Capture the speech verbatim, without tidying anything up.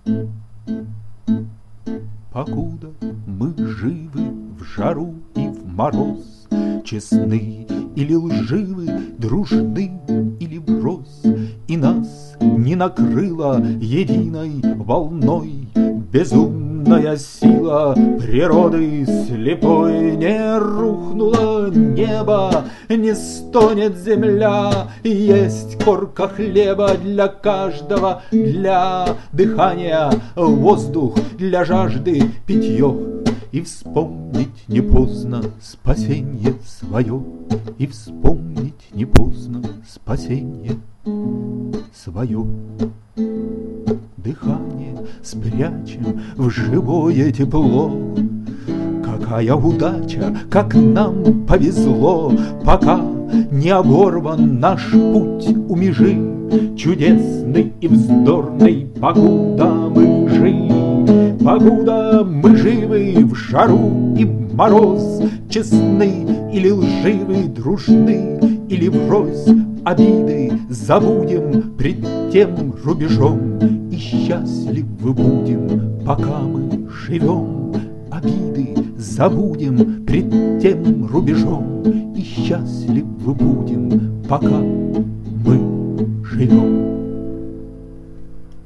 Покуда мы живы в жару и в мороз, честны или лживы, дружны или врозь, и нас не накрыла единой волной безумная сила природы слепой. Не рухнуло небо, не стонет земля, есть корка хлеба для каждого, для дыхания воздух, для жажды питье. И вспомнить не поздно спасенье свое, и вспомнить не поздно спасенье свое. Дыхание спрячем в живое тепло. Какая удача, как нам повезло, пока не оборван наш путь у межи чудесный и вздорный. Покуда мы живы, покуда мы живы в жару и в мороз, честны или лживы, дружны или врозь, обиды забудем пред тем рубежом, и счастливы будем, пока мы живем. Обиды забудем пред тем рубежом, и счастливы будем, пока мы живем.